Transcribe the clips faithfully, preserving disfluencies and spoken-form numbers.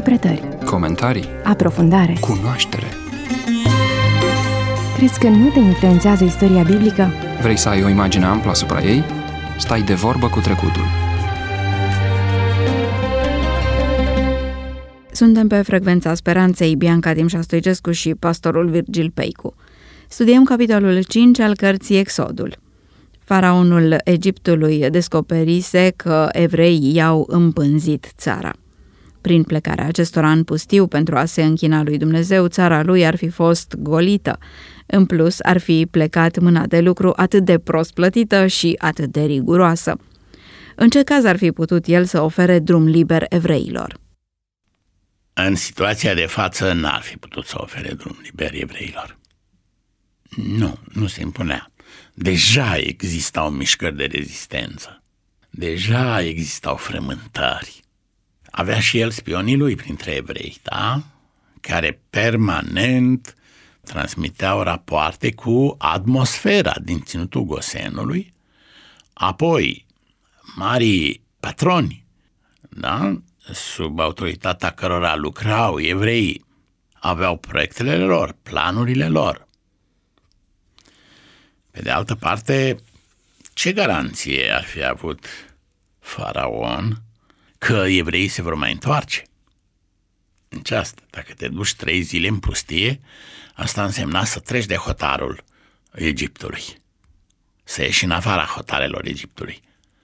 Interpretări, comentarii, aprofundare. cunoaștere. Crezi că nu te influențează istoria biblică? Vrei să ai o imagine amplă asupra ei? Stai de vorbă cu trecutul. Suntem pe Frecvența Speranței, Bianca Dimșa Stoicescu și pastorul Virgil Peicu. Studiem capitolul cinci al cărții Exodul. Faraonul Egiptului descoperise că evreii i-au împânzit țara. Prin plecarea acestora în pustiu pentru a se închina lui Dumnezeu, țara lui ar fi fost golită. În plus, ar fi plecat mâna de lucru atât de prost plătită și atât de riguroasă. În ce caz ar fi putut el să ofere drum liber evreilor? În situația de față n-ar fi putut să ofere drum liber evreilor. Nu, nu se impunea. Deja existau mișcări de rezistență. Deja existau frământări. Avea și el spionii lui printre evrei, da? Care permanent transmiteau rapoarte cu atmosfera din ținutul Gosenului. Apoi, marii patroni, da? Sub autoritatea cărora lucrau evreii, aveau proiectele lor, planurile lor. Pe de altă parte, ce garanție ar fi avut Faraon că evreii se vor mai întoarce? Deci asta, dacă te duci trei zile în pustie, asta însemna să treci de hotarul Egiptului, să ieși în afara hotarelor Egiptului.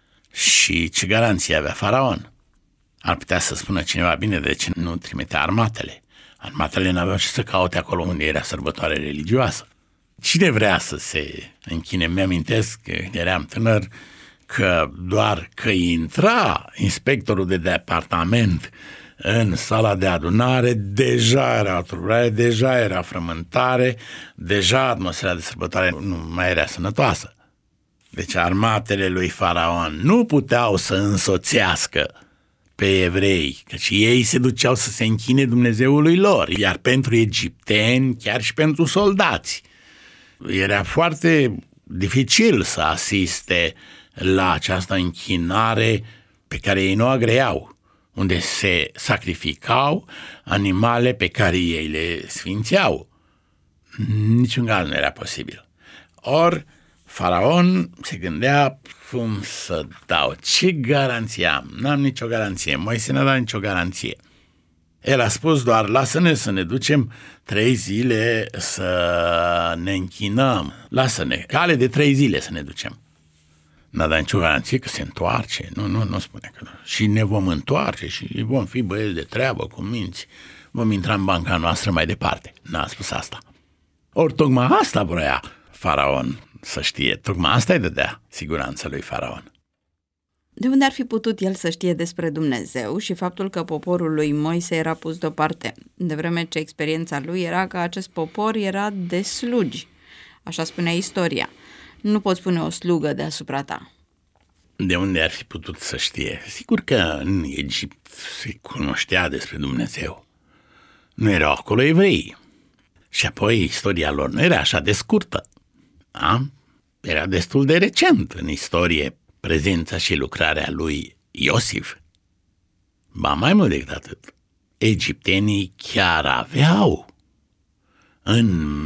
Și ce garanție avea Faraon? Ar putea să spună cineva, bine, de ce nu trimitea armatele? Armatele n-aveau ce să caute acolo unde era sărbătoare religioasă. Cine vrea să se închine? Mi-amintesc că eram tânăr că doar că intra inspectorul de departament în sala de adunare, deja era tulburare, deja era frământare, deja atmosfera de sărbătoare nu mai era sănătoasă. Deci armatele lui Faraon nu puteau să însoțească pe evrei, căci ei se duceau să se închine Dumnezeului lor, iar pentru egipteni, chiar și pentru soldați, era foarte dificil să asiste la această închinare pe care ei nu agreau, unde se sacrificau animale pe care ei le sfințeau. Niciun caz nu era posibil. Or, Faraon se gândea cum să dau, ce garanție am? N-am nicio garanție, Moise n-a dat nicio garanție. El a spus doar, lasă-ne să ne ducem trei zile să ne închinăm, lasă-ne, cale de trei zile să ne ducem. N-a dat nicio garanție că se întoarce, nu, nu, nu spune că nu. Și ne vom întoarce și vom fi băieți de treabă cu minți, vom intra în banca noastră mai departe. N-a spus asta. Ori tocmai asta vrea Faraon să știe, tocmai asta îi dădea siguranța lui Faraon. De unde ar fi putut el să știe despre Dumnezeu și faptul că poporul lui Moise era pus deoparte, de vreme ce experiența lui era că acest popor era de slugi, așa spunea istoria. Nu poți pune o slugă deasupra ta. De unde ar fi putut să știe? Sigur că în Egipt se cunoștea despre Dumnezeu. Nu erau acolo evrei. Și apoi istoria lor nu era așa de scurtă. Da? Era destul de recent în istorie prezența și lucrarea lui Iosif. Ba mai mult decât atât, egiptenii chiar aveau în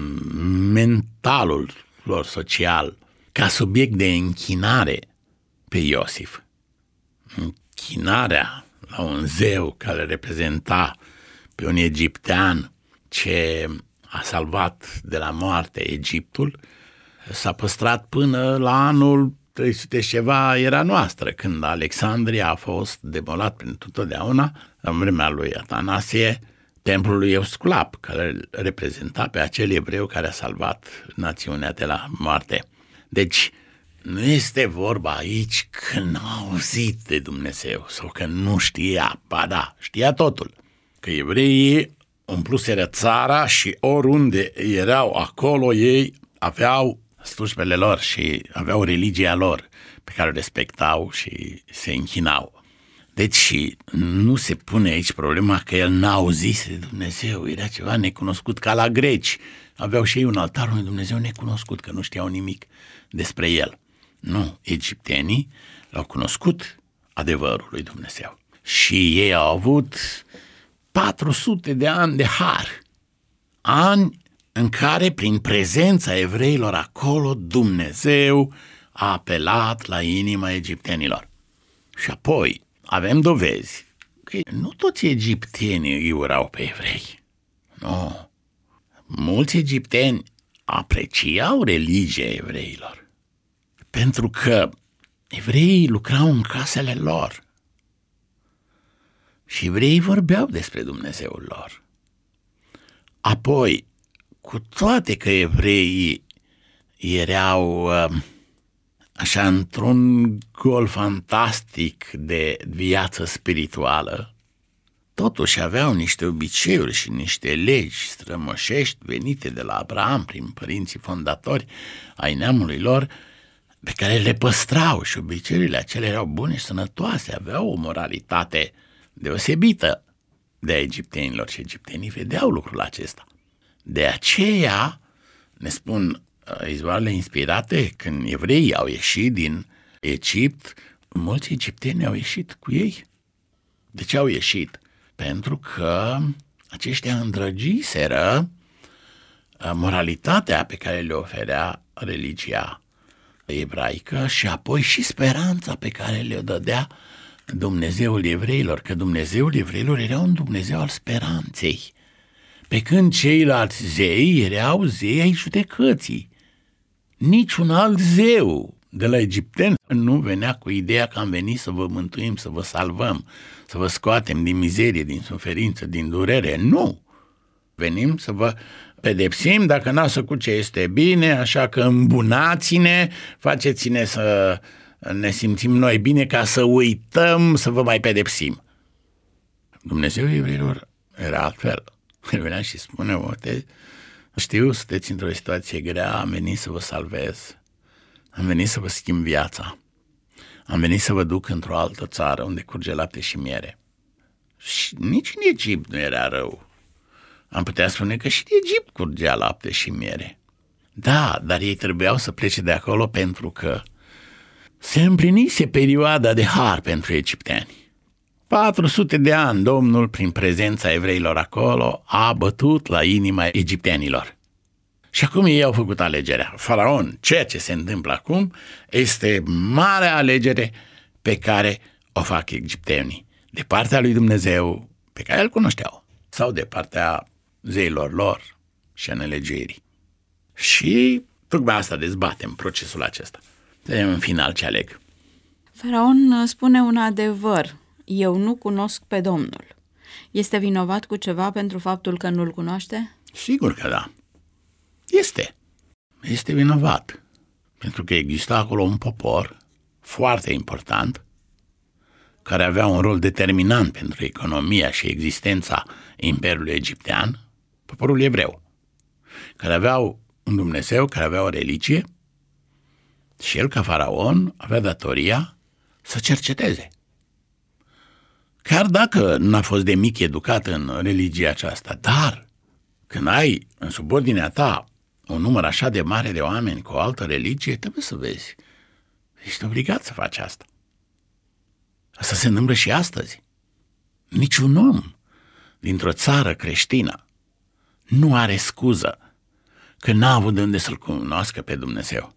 mentalul lor social ca subiect de închinare pe Iosif. Închinarea la un zeu care reprezenta pe un egiptean ce a salvat de la moarte Egiptul s-a păstrat până la anul trei sute și ceva era noastră, când Alexandria a fost demolat pentru totdeauna, în vremea lui Atanasie, templul lui Eusculap, care reprezenta pe acel evreu care a salvat națiunea de la moarte. Deci, nu este vorba aici că n-a auzit de Dumnezeu sau că nu știa, ba da, știa totul, că evreii umpluseră țara și oriunde erau acolo ei aveau slujbele lor și aveau religia lor pe care o respectau și se închinau. Deci nu se pune aici problema că el n-a auzit de Dumnezeu, era ceva necunoscut ca la greci. Aveau și ei un altar unui Dumnezeu necunoscut, că nu știau nimic despre el. Nu, egiptenii l-au cunoscut adevărul lui Dumnezeu. Și ei au avut patru sute de ani de har, ani în care, prin prezența evreilor acolo, Dumnezeu a apelat la inima egiptenilor. Și apoi avem dovezi că nu toți egiptenii îi urau pe evrei. Nu. Mulți egipteni apreciau religia evreilor, pentru că evreii lucrau în casele lor și evreii vorbeau despre Dumnezeul lor. Apoi, cu toate că evreii erau așa într-un gol fantastic de viață spirituală, totuși aveau niște obiceiuri și niște legi strămoșești venite de la Abraham prin părinții fondatori ai neamului lor, pe care le păstrau, și obiceiurile acelea erau bune și sănătoase, aveau o moralitate deosebită de a egiptenilor și egiptenii vedeau lucrul acesta. De aceea, ne spun izvoarele inspirate, când evreii au ieșit din Egipt, mulți egipteni au ieșit cu ei. De ce au ieșit? Pentru că aceștia îndrăgiseră moralitatea pe care le oferea religia ebraică și apoi și speranța pe care le-o dădea Dumnezeul evreilor, că Dumnezeul evreilor era un Dumnezeu al speranței, pe când ceilalți zei erau zei ai judecății. Niciun alt zeu de la egipteni nu venea cu ideea că am venit să vă mântuim, să vă salvăm, să vă scoatem din mizerie, din suferință, din durere. Nu! Venim să vă pedepsim dacă n-ați făcut ce este bine, așa că îmbunați-ne, faceți-ne să ne simțim noi bine ca să uităm să vă mai pedepsim. Dumnezeu evreilor era altfel. El venea și spune, uite, știu, sunteți într-o situație grea, am venit să vă salvez, am venit să vă schimb viața, am venit să vă duc într-o altă țară unde curge lapte și miere. Și nici în Egipt nu era rău. Am putea spune că și în Egipt curgea lapte și miere. Da, dar ei trebuiau să plece de acolo pentru că se împlinise perioada de har pentru egipteni. patru sute de ani Domnul, prin prezența evreilor acolo, a bătut la inima egiptenilor. Și acum ei au făcut alegerea. Faraon, ceea ce se întâmplă acum, este marea alegere pe care o fac egiptenii. De partea lui Dumnezeu, pe care îl cunoșteau, sau de partea zeilor lor și a nelegiuirii. Și tocmai asta dezbatem, procesul acesta. Vedem în final ce aleg. Faraon spune un adevăr. Eu nu cunosc pe Domnul. Este vinovat cu ceva pentru faptul că nu-l cunoaște? Sigur că da. Este. Este vinovat. Pentru că exista acolo un popor foarte important care avea un rol determinant pentru economia și existența Imperiului Egiptean, poporul evreu, care aveau un Dumnezeu, care avea o religie și el, ca faraon, avea datoria să cerceteze. Chiar dacă n-a fost de mic educat în religia aceasta, dar când ai în subordinea ta un număr așa de mare de oameni cu o altă religie, trebuie să vezi. Ești obligat să faci asta. Asta se întâmplă și astăzi. Niciun om dintr-o țară creștină nu are scuză că n-a avut de unde să-L cunoască pe Dumnezeu.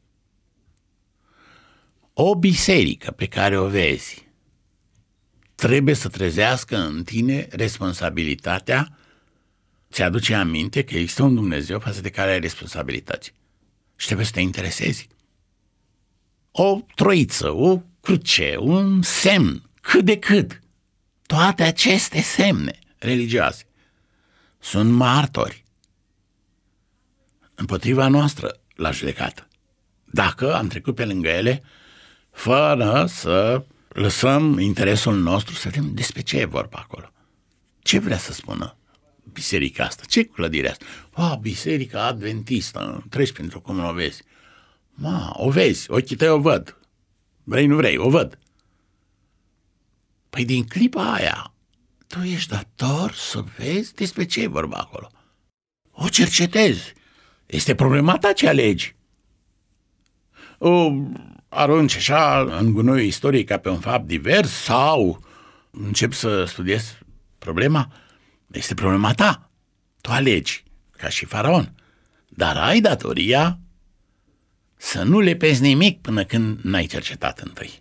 O biserică pe care o vezi trebuie să trezească în tine responsabilitatea, ți-aduce aminte că există un Dumnezeu față de care ai responsabilități și trebuie să te interesezi. O troiță, o cruce, un semn, cât de cât, toate aceste semne religioase sunt martori împotriva noastră la judecată, dacă am trecut pe lângă ele fără să lăsăm interesul nostru să vedem despre ce e vorba acolo. Ce vrea să spună biserica asta? Ce clădire asta? Oh, biserica adventistă, treci pentru cum o vezi. Ma, o vezi, ochii tăi o văd. Vrei, nu vrei, o văd. Păi din clipa aia, tu ești dator să vezi despre ce e vorba acolo. O cercetezi. Este problema ta ce alegi. O arunci așa în gunoiul istoriei ca pe un fapt divers sau încep să studiezi problema? Este problema ta. Tu alegi, ca și faraon. Dar ai datoria să nu lepezi nimic până când n-ai cercetat întâi.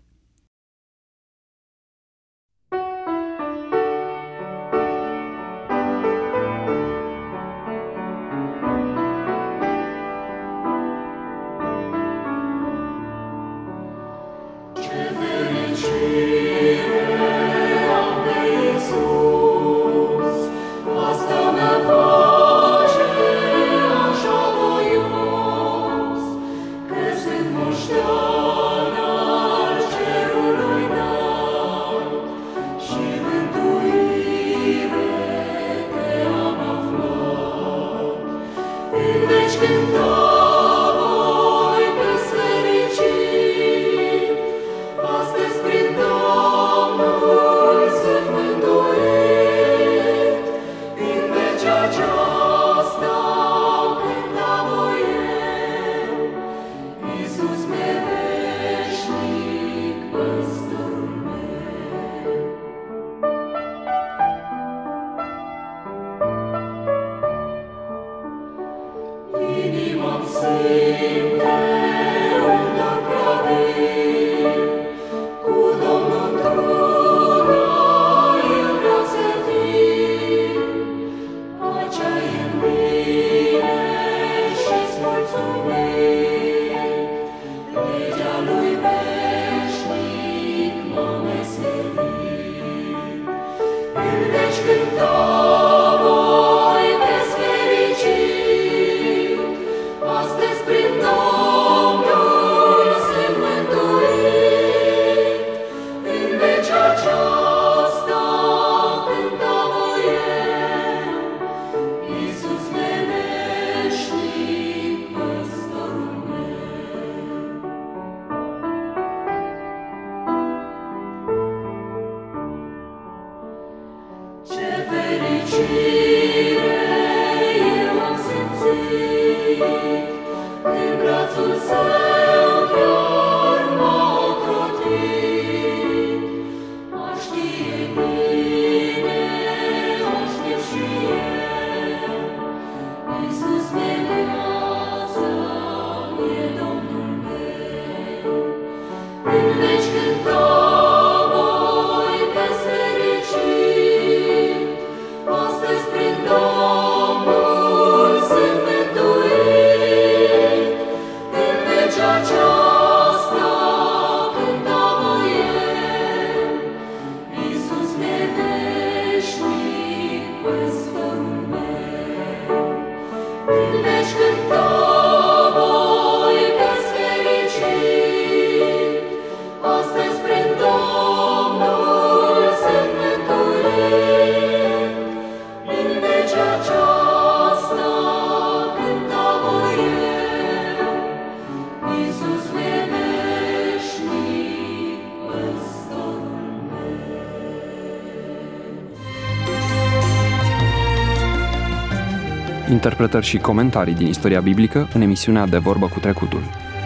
Interpretări și comentarii din istoria biblică în emisiunea De Vorbă cu Trecutul.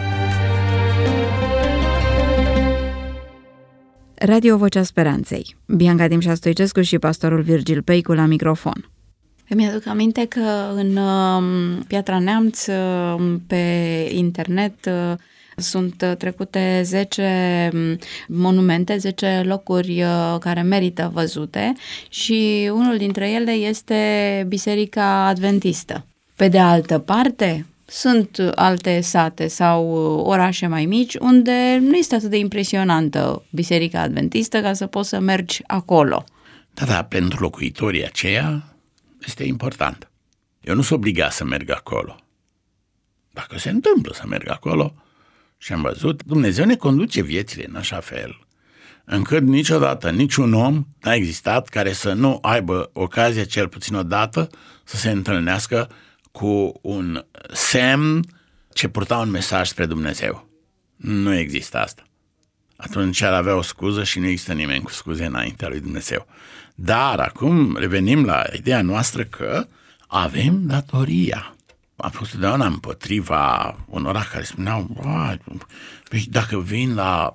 Radio Vocea Speranței. Bianca Dimșa Stoicescu și pastorul Virgil Peicu la microfon. Îmi aduc aminte că în uh, Piatra Neamț, uh, pe internet, uh, sunt trecute zece monumente, zece locuri uh, care merită văzute și unul dintre ele este Biserica Adventistă. Pe de altă parte, sunt alte sate sau orașe mai mici unde nu este atât de impresionantă Biserica Adventistă ca să poți să mergi acolo. Da, da, pentru locuitorii aceia este important. Eu nu sunt obligat să merg acolo. Dacă se întâmplă să merg acolo, și am văzut, Dumnezeu ne conduce viețile în așa fel, încât niciodată niciun om n-a existat care să nu aibă ocazia, cel puțin odată, să se întâlnească cu un semn ce purta un mesaj spre Dumnezeu. Nu există asta. Atunci ar avea o scuză și nu există nimeni cu scuze înaintea lui Dumnezeu. Dar acum revenim la ideea noastră că avem datoria. Am fost totdeauna împotriva unora care spuneau, dacă vin la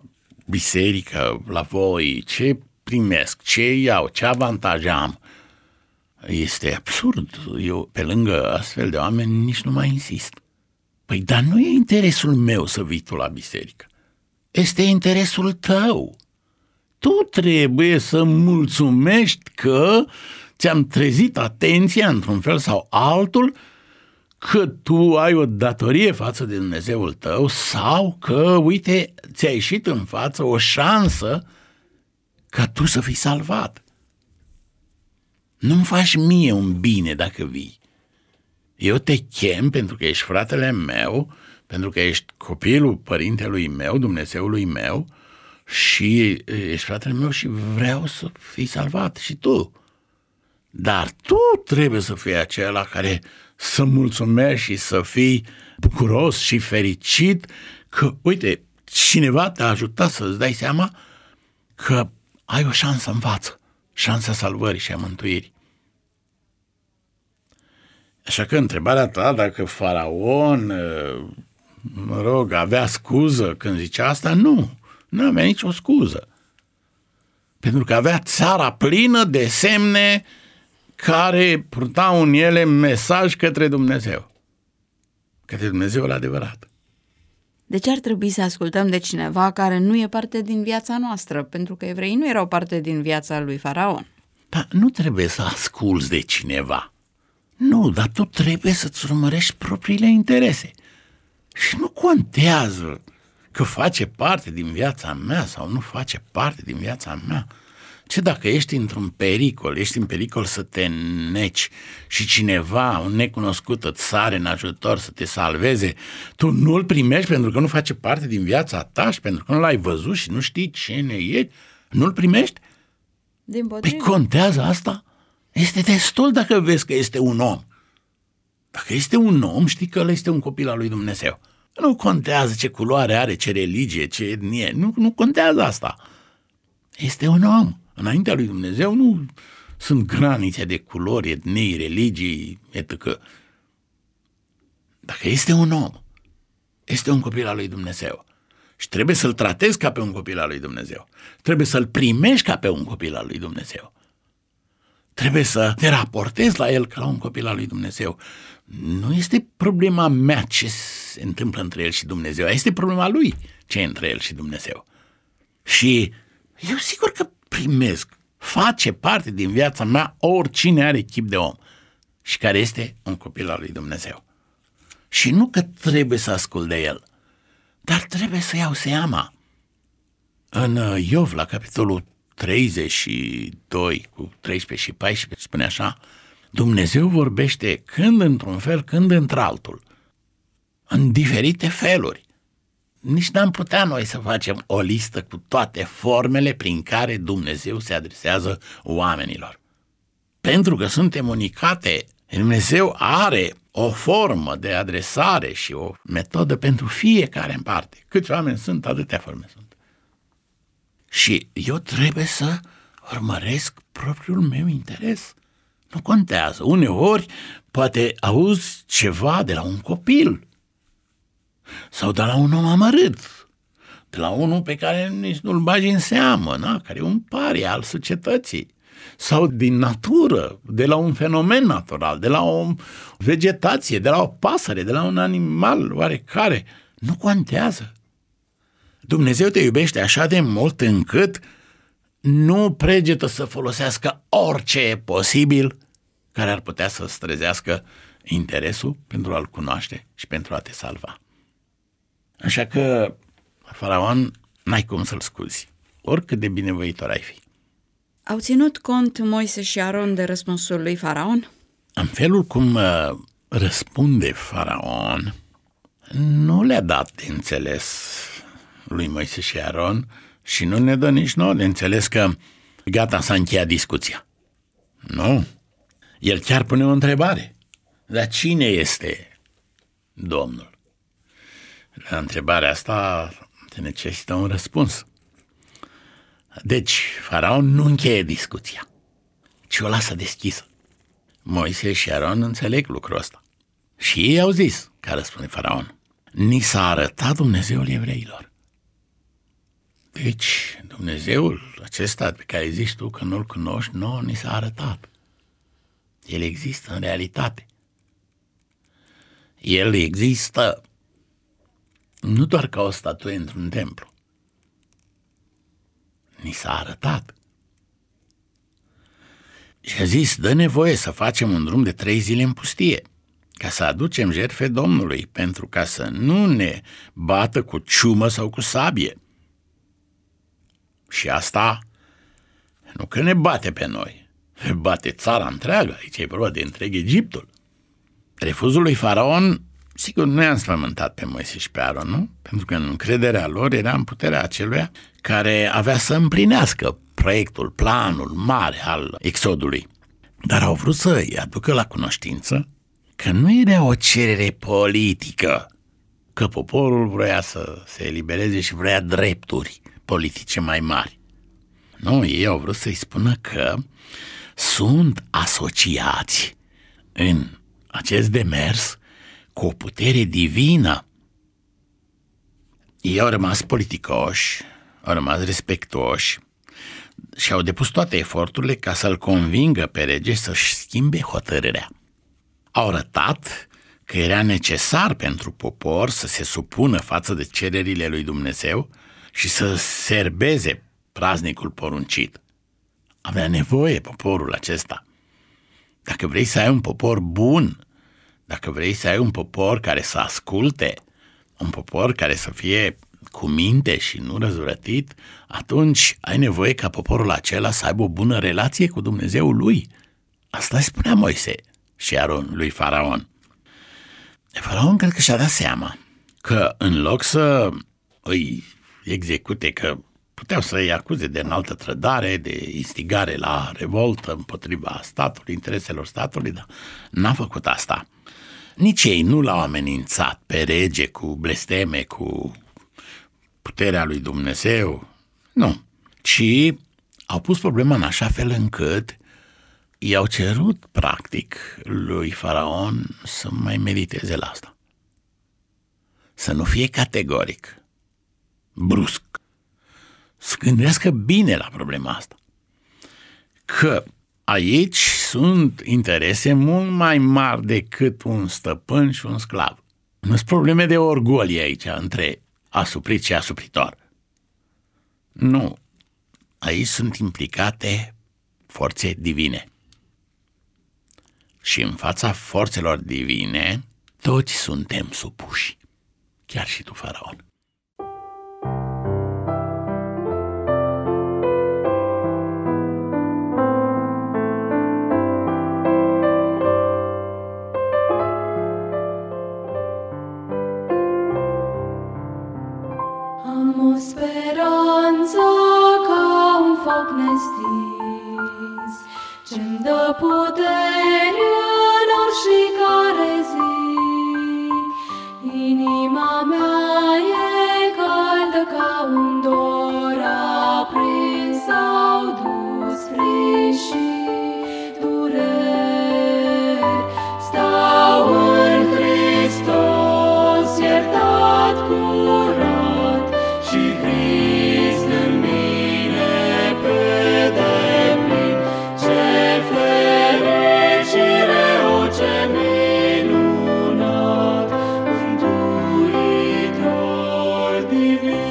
biserică, la voi, ce primesc, ce iau, ce avantaje am? Este absurd. Eu, pe lângă astfel de oameni, nici nu mai insist. Păi, dar nu e interesul meu să vii tu la biserică. Este interesul tău. Tu trebuie să mulțumești că ți-am trezit atenția într-un fel sau altul, că tu ai o datorie față de Dumnezeul tău sau că, uite, ți-a ieșit în față o șansă ca tu să fii salvat. Nu-mi faci mie un bine dacă vii. Eu te chem pentru că ești fratele meu, pentru că ești copilul părintelui meu, Dumnezeului meu, și ești fratele meu și vreau să fii salvat și tu. Dar tu trebuie să fii acela care să mulțumești și să fii bucuros și fericit că, uite, cineva te-a ajutat să-ți dai seama că ai o șansă în față, șansa salvării și a mântuirii. Așa că întrebarea ta, dacă Faraon, mă rog, avea scuză când zicea asta, nu, nu avea nicio scuză. Pentru că avea țara plină de semne care purtau în ele mesaj către Dumnezeu, către Dumnezeul adevărat. De ce ar trebui să ascultăm de cineva care nu e parte din viața noastră? Pentru că evreii nu erau parte din viața lui Faraon. Dar nu trebuie să asculți de cineva. Nu, dar tu trebuie să-ți urmărești propriile interese. Și nu contează că face parte din viața mea sau nu face parte din viața mea. Ce dacă ești într-un pericol, ești în pericol să te neci și cineva, un necunoscut, îți sare în ajutor să te salveze, tu nu-l primești pentru că nu face parte din viața ta și pentru că nu l-ai văzut și nu știi cine e, nu-l primești? Păi contează asta? Este destul dacă vezi că este un om. Dacă este un om, știi că ăla este un copil al lui Dumnezeu. Nu contează ce culoare are, ce religie, ce etnie, nu, nu contează asta. Este un om. Înaintea lui Dumnezeu nu sunt granițe de culori, etnii, religii, et cetera. Dacă este un om, este un copil al lui Dumnezeu și trebuie să-l tratezi ca pe un copil al lui Dumnezeu. Trebuie să-l primești ca pe un copil al lui Dumnezeu. Trebuie să te raportezi la el ca la un copil al lui Dumnezeu. Nu este problema mea ce se întâmplă între el și Dumnezeu, este problema lui ce e între el și Dumnezeu. Și eu sigur că primesc, face parte din viața mea oricine are chip de om și care este un copil al lui Dumnezeu. Și nu că trebuie să ascult de el, dar trebuie să iau seama. În Iov, la capitolul treizeci și doi, cu treisprezece și paisprezece, spune așa: Dumnezeu vorbește când într-un fel, când într-altul, în diferite feluri. Nici n-am putea noi să facem o listă cu toate formele prin care Dumnezeu se adresează oamenilor. Pentru că suntem unicate, Dumnezeu are o formă de adresare și o metodă pentru fiecare în parte. Câți oameni sunt, atâtea forme sunt. Și eu trebuie să urmăresc propriul meu interes. Nu contează. Uneori poate auzi ceva de la un copil sau de la un om amărât, de la unul pe care nici nu-l bagi în seamă, na? Care e un paria al societății, sau din natură, de la un fenomen natural, de la o vegetație, de la o pasăre, de la un animal oarecare. Nu contează. Dumnezeu te iubește așa de mult încât nu pregetă să folosească orice e posibil care ar putea să-ți trezească interesul pentru a-L cunoaște și pentru a te salva. Așa că, Faraon, n-ai cum să-l scuzi, oricât de binevoitor ai fi. Au ținut cont Moise și Aron de răspunsul lui Faraon? În felul cum uh, răspunde Faraon, nu le-a dat de înțeles lui Moise și Aron și nu ne dă nici nouă de înțeles că gata, s-a încheiat discuția. Nu. El chiar pune o întrebare. Dar cine este Domnul? La întrebarea asta te necesită un răspuns. Deci, Faraon nu încheie discuția, ci o lasă deschisă. Moise și Aron înțeleg lucrul ăsta. Și ei au zis, ca răspunde Faraon: ni s-a arătat Dumnezeul evreilor. Deci, Dumnezeul acesta pe care zici tu că nu-l cunoști, nouă ni s-a arătat. El există în realitate. El există nu doar ca o statuie într-un templu. Ni s-a arătat. Și a zis, dă nevoie să facem un drum de trei zile în pustie, ca să aducem jertfe Domnului, pentru ca să nu ne bată cu ciumă sau cu sabie. Și asta nu că ne bate pe noi, bate țara întreagă, aici e vorba de întreg Egiptul. Refuzul lui Faraon, sigur, nu i-a înspământat pe Moise și pe Aron, nu? Pentru că în încrederea lor era în puterea aceluia care avea să împlinească proiectul, planul mare al exodului. Dar au vrut să îi aducă la cunoștință că nu era o cerere politică, că poporul vrea să se elibereze și vrea drepturi politice mai mari. Nu, ei au vrut să-i spună că sunt asociați în acest demers cu o putere divină. Ei au rămas politicoși, au rămas respectuoși și au depus toate eforturile ca să-l convingă pe rege să-și schimbe hotărârea. Au arătat că era necesar pentru popor să se supună față de cererile lui Dumnezeu și să serbeze praznicul poruncit. Avea nevoie poporul acesta. Dacă vrei să ai un popor bun, dacă vrei să ai un popor care să asculte, un popor care să fie cu minte și nu răzvrătit, atunci ai nevoie ca poporul acela să aibă o bună relație cu Dumnezeul lui. Asta îi spunea Moise și Aron lui Faraon. Faraon cred că și-a dat seama că în loc să îi execute, că puteau să îi acuze de înaltă trădare, de instigare la revoltă împotriva statului, intereselor statului, dar n-a făcut asta. Nici ei nu l-au amenințat pe rege cu blesteme, cu puterea lui Dumnezeu, nu, ci au pus problema în așa fel încât i-au cerut, practic, lui Faraon să mai mediteze la asta. Să nu fie categoric, brusc, să gândească bine la problema asta. Că aici sunt interese mult mai mari decât un stăpân și un sclav. Nu sunt probleme de orgolii aici între asuprit și asupritor. Nu. Aici sunt implicate forțe divine. Și în fața forțelor divine, toți suntem supuși. Chiar și tu, Faraon. Am o speranță ca un foc nestins, ce-mi dă putere în oricare zi. Inima mea e caldă ca un dor aprins, s-au dus frici și dureri. Stau în Hristos, iertat, curat, și Hrist în mine pe deplin. Ce fericire, o ce minunat, Mântuitor divin.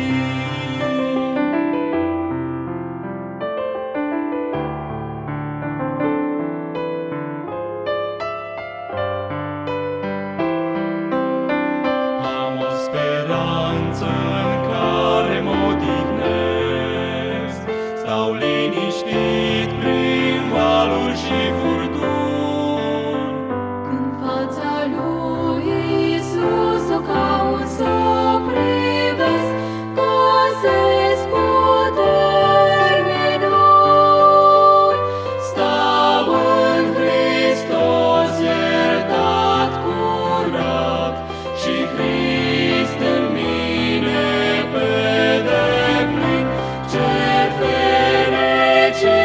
Am o speranță în care mă odihnesc, stau liniștit prin valuri și furtuni. Când fața lui Iisus o caut să privesc, găsesc puteri minuni. Stau în Hristos, iertat, curat, și Hrist în mine pe deplin. Ce fericire,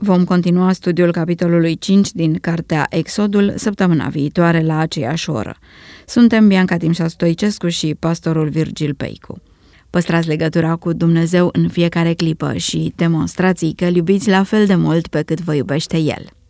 Vom continua studiul capitolului cinci din cartea Exodul săptămâna viitoare la aceeași oră. Suntem Bianca Timșa Stoicescu și pastorul Virgil Peicu. Păstrați legătura cu Dumnezeu în fiecare clipă și demonstrați că îl iubiți la fel de mult pe cât vă iubește El.